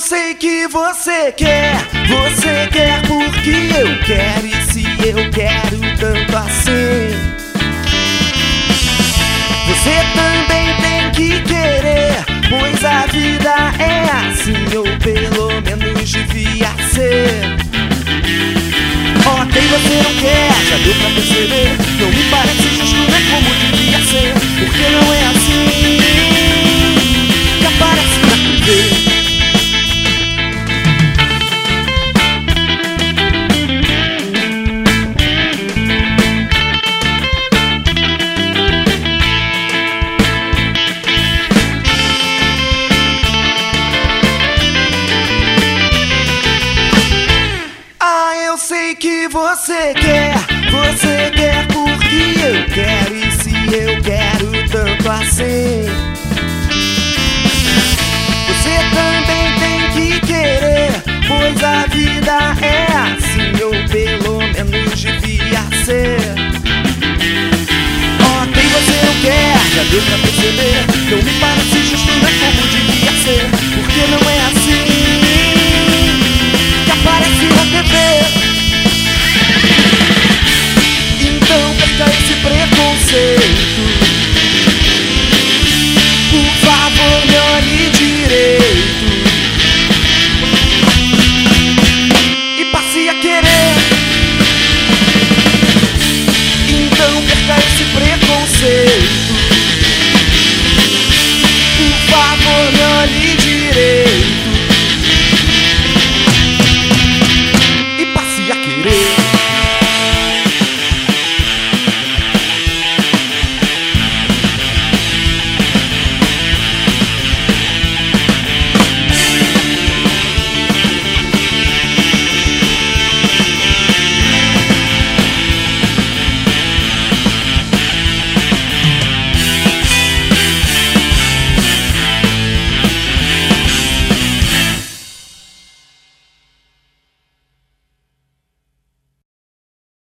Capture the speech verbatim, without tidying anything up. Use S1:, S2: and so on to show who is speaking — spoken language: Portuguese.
S1: sei que você quer, você quer porque eu quero. E se eu quero tanto assim, você também tem que querer, pois a vida é assim, ou pelo menos devia ser. Ok, você não quer, já deu pra perceber. Não me parece justo, não é como devia ser, porque não é assim que aparece na T V. Eu sei que você quer, você quer porque eu quero. E se eu quero tanto assim, você também tem que querer, pois a vida é assim, ou pelo menos devia ser. Ok, você não quer, já deu pra perceber. Não me